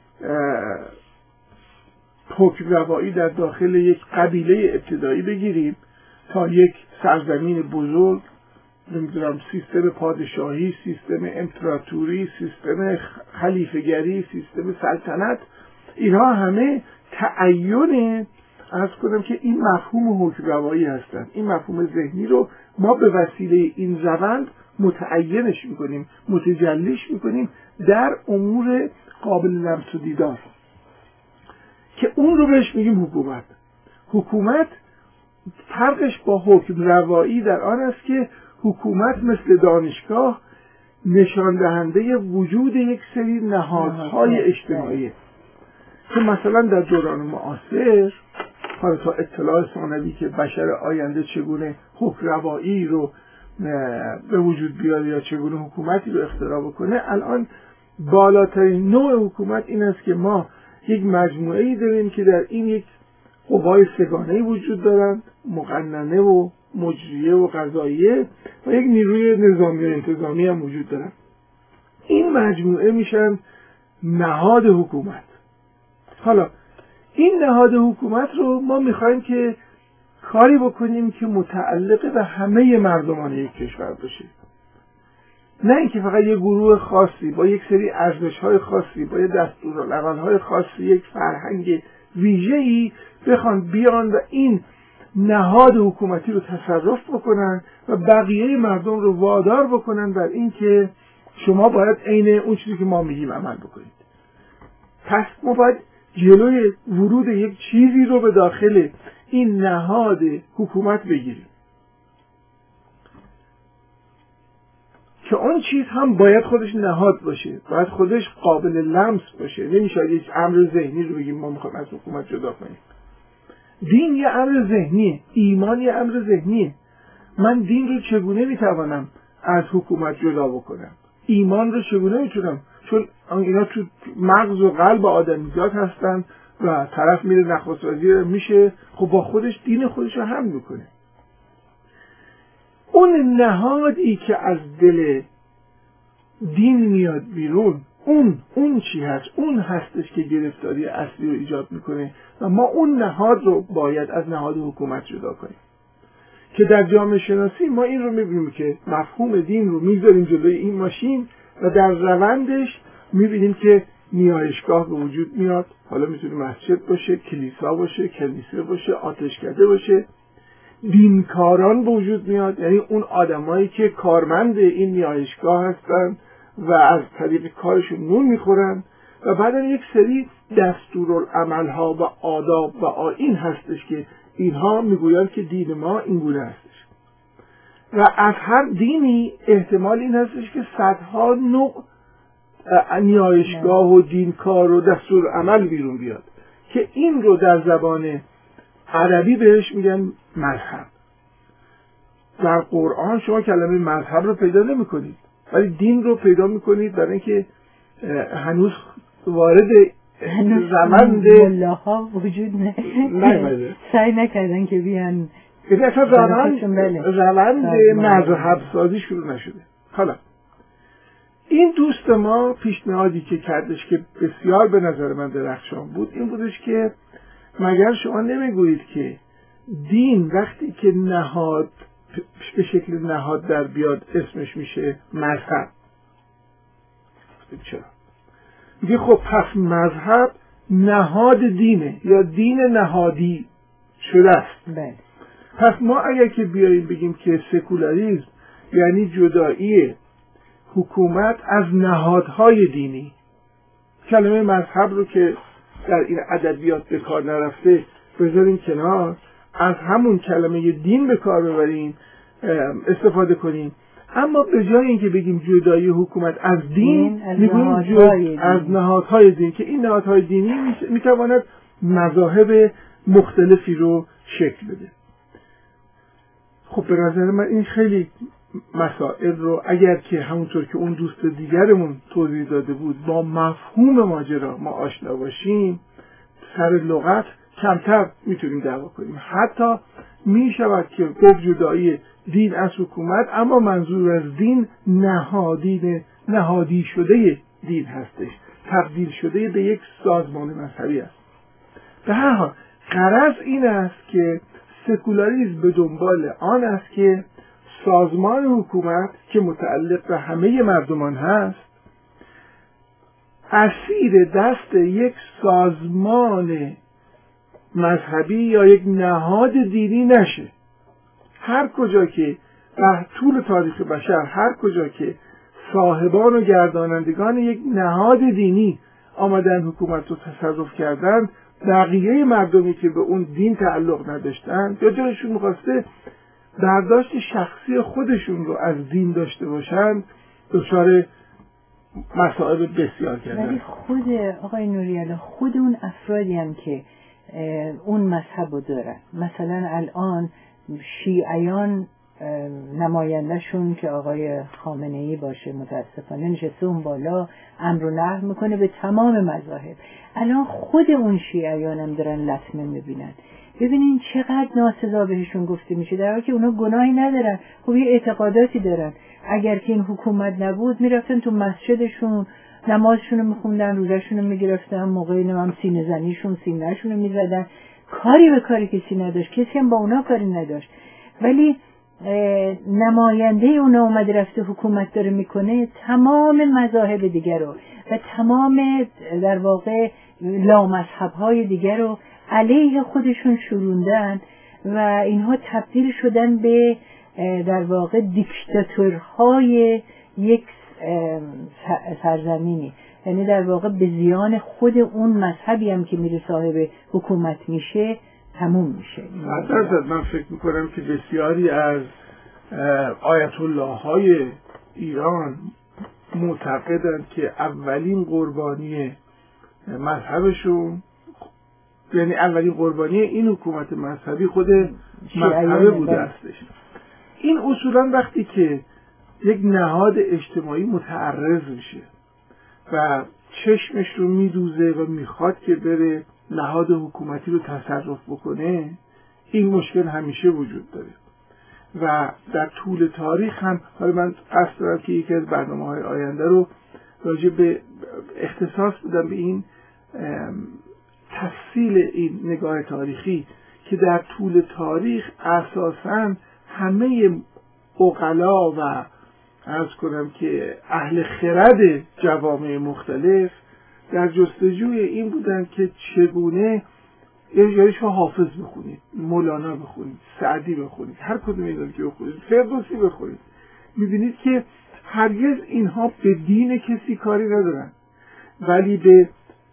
حکم روایی در داخل یک قبیله ابتدایی بگیریم تا یک سرزمین بزرگ، نمیدونم سیستم پادشاهی، سیستم امپراتوری، سیستم خلیفه‌گری، سیستم سلطنت، اینها همه تعین از کنم که این مفهوم حکم روایی هستند. این مفهوم ذهنی رو ما به وسیله این روند متعینش میکنیم، متجلیش میکنیم در امور قابل لمس و دیدار که اون رو بهش میگیم حکومت. حکومت فرقش با حکم روایی در آن است که حکومت مثل دانشگاه نشان دهنده وجود یک سری نهادهای اجتماعی که مثلا در دوران معاصر حالا تا اطلاع ثانوی که بشر آینده چگونه حکم روایی رو به وجود بیاره یا چگونه حکومتی رو اختراع بکنه، الان بالاترین نوع حکومت این است که ما یک مجموعه‌ای داریم که در این یک قوای سگانه‌ای وجود دارند، مقننه و مجریه و قضاییه و یک نیروی نظامی و انتظامی هم وجود دارند. این مجموعه میشن نهاد حکومت. حالا این نهاد حکومت رو ما میخوایم که کاری بکنیم که متعلق به همه مردمان یک کشور باشه، نه اینکه فقط یک گروه خاصی با یک سری ارزش‌های خاصی با یک دستورالعمل‌های خاصی، یک فرهنگ ویژه‌ای بخوان بیان و این نهاد حکومتی رو تصرف بکنن و بقیه مردم رو وادار بکنن بر این که شما باید عین اون چیزی که ما میگیم عمل بکنید. پس ما باید جلوی ورود یک چیزی رو به داخل این نهاد حکومت بگیریم که اون چیز هم باید خودش نهاد باشه، باید خودش قابل لمس باشه. نمیشه یک امر ذهنی رو بگیم ما میخوایم از حکومت جدا کنیم. دین یه امر ذهنیه، ایمان یه امر ذهنیه. من دین رو چگونه میتوانم از حکومت جدا بکنم؟ ایمان رو چگونه میتونم؟ چون اینا تو مغز و قلب آدمیزاد هستن و طرف میره نخست وزیر میشه، خب با خودش دین خودش رو هم میکنه. اون نهادی که از دل دین میاد بیرون، اون اون چی هست؟ اون هستش که گرفتاری اصلی رو ایجاد میکنه و ما اون نهاد رو باید از نهاد حکومت جدا کنیم. که در جامعه شناسی ما این رو میبینیم که مفهوم دین رو میذاریم جلوی این ماشین و در روندش میبینیم که نیایشگاه به وجود میاد. حالا میتونه مسجد باشه، کلیسا باشه، کنیسه باشه، آتشکده باشه. دینکاران به وجود میاد، یعنی اون آدمایی که کارمند این نیایشگاه هستن و از طریق کارشون نون میخورن و بعد یک سری دستورالعملها و آداب و آیین هستش که اینها میگویند که دین ما این گونه هستش و از هر دینی احتمال این هستش که صدها نوع نیایشگاه و دینکار و دستورالعمل بیرون بیاد که این رو در زبان عربی بهش میگن مذهب. در قرآن شما کلمه مذهب رو پیدا نمی کنید ولی دین رو پیدا می کنید، برای اینکه هنوز وارد روند ملاها وجود نه سعی نکردن که بیان، یعنی اصلا روند روند مذهب سازی شروع نشده. حالا این دوست ما پیشنهادی که کردش که بسیار به نظر من درخشان بود این بودش که مگر شما نمیگویید که دین وقتی که نهاد به شکل نهاد در بیاد اسمش میشه مذهب؟ چرا؟ میگه خب پس مذهب نهاد دینه یا دین نهادی شده است. بله. پس ما اگر که بیاییم بگیم که سکولاریسم یعنی جدایی حکومت از نهادهای دینی، کلمه مذهب رو که در این ادبیات به کار نرفته بذاریم کنار، از همون کلمه دین به کار ببریم استفاده کنیم، اما به جای اینکه بگیم جدایی حکومت از دین میگوییم جد... از نهادهای دین که این نهادهای دینی میتواند مذاهب مختلفی رو شکل بده. خب به نظر من این خیلی مسائل رو اگر که همونطور که اون دوست دیگرمون توضیح داده بود با مفهوم ماجرا ما آشنا باشیم، سر لغت کمتر میتونیم دعوا کنیم. حتی میشود که گفت جدایی دین از حکومت، اما منظور از دین نهادین نهادی شده دین هستش، تبدیل شده به یک سازمان مذهبی است. به هر حال غرض این است که سکولاریسم به دنبال آن است که سازمان حکومت که متعلق به همه مردمان هست اسیر دست یک سازمان مذهبی یا یک نهاد دینی نشه. هر کجا که در طول تاریخ بشر هر کجا که صاحبان و گردانندگان یک نهاد دینی آمدن حکومت رو تصرف کردند، بقیه مردمی که به اون دین تعلق نداشتند یا جایشون می‌خواسته برداشت شخصی خودشون رو از دین داشته باشند دچار مسائل بسیار کردن. ولی خود آقای نوری‌الله خود اون افرادی هم که اون مذهب رو دارن، مثلا الان شیعیان نمایندهشون که آقای خامنه‌ای باشه متاسفانه نشسته اون بالا امر و نهی میکنه به تمام مذاهب. الان خود اون شیعیان هم دارن لطمه میبینن. ببینین چقدر ناسزا بهشون گفته میشه در حالی که اونا گناهی ندارن. خب یه اعتقاداتی دارن. اگر که این حکومت نبود میرفتن تو مسجدشون نمازشون رو میخوندن، روزشون رو میگرفتن، موقعی هم سینه زنیشون سینهشون رو میزدن، کاری به کاری کسی نداشت، کسی هم با اونا کاری نداشت. ولی نماینده اونا اومده رفته حکومت داره میکنه تمام مذاهب دیگر رو و تمام در واقع لامذهب‌های دیگر رو علیه خودشون شوروندن و اینها تبدیل شدن به در واقع دیکتاتورهای یک سرزمینی، یعنی در واقع به زیان خود اون مذهبی هم که میره صاحب حکومت میشه تموم میشه. درصد من فکر میکنم که بسیاری از آیت الله های ایران معتقدند که اولین قربانی مذهبشون، یعنی اولین قربانی این حکومت مذهبی خود مذهب بوده استش. این اصولا وقتی که یک نهاد اجتماعی متعرض میشه و چشمش رو میدوزه و میخواد که بره نهاد حکومتی رو تصرف بکنه، این مشکل همیشه وجود داره و در طول تاریخ هم. حالا من قصد دارم که یکی از برنامه‌های آینده رو راجع به اختصاص بدم به این تفصیل این نگاه تاریخی که در طول تاریخ اساساً همه عقلا و عرض کنم که اهل خرد جوامع مختلف در جستجوی این بودن که چگونه، یعنی شما حافظ بخونید، مولانا بخونید، سعدی بخونید، هر کدوم اینا که بخونید، فردوسی بخونید، میبینید که هرگز اینها به دین کسی کاری ندارن، ولی به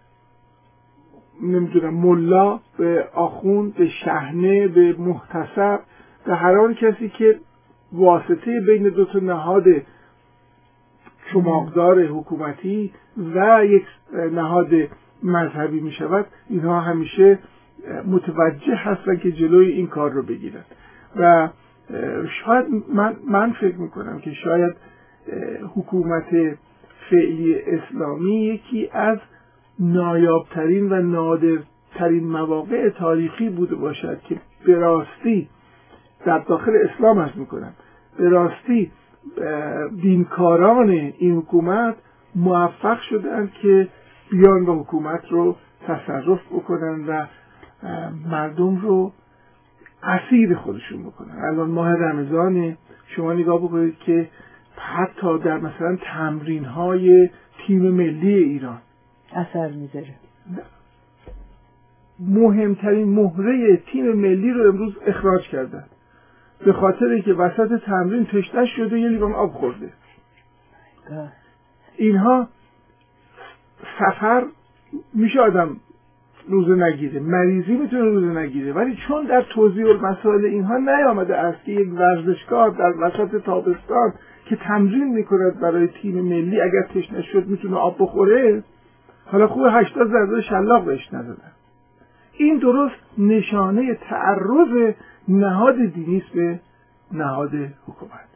نمیدونم ملا، به آخوند، به شحنه، به محتسب، به هر آن کسی که واسطه بین دو تا نهاد چماقدار حکومتی و یک نهاد مذهبی می شود، اینها همیشه متوجه هستن که جلوی این کار رو بگیرن. و شاید من, من فکر میکنم که شاید حکومت فعلی اسلامی یکی از نایابترین و نادرترین مواقع تاریخی بوده باشد که به راستی در داخل اسلام هست میکنم به راستی دینکاران این حکومت موفق شدند که بیان و حکومت رو تصرف بکنن و مردم رو اسیر خودشون بکنن. الان ماه رمضان، شما نگاه بکنید که حتی در مثلا تمرین های تیم ملی ایران اثر میذاره. مهمترین مهره تیم ملی رو امروز اخراج کردن به خاطر که وسط تمرین تشنه شده یه لیوان آب خورده. اینها سفر میشه آدم روزه نگیره، مریضی میتونه روزه نگیره، ولی چون در توضیح المسائل اینها نیامده است که یک ورزشکار در وسط تابستان که تمرین میکند برای تیم ملی اگر تشنه شد میتونه آب بخوره، حالا خوب هشتاد ضربه شلاق بهش ندادن. این درست نشانه تعرض نهاد دینی است به نهاد حکومت.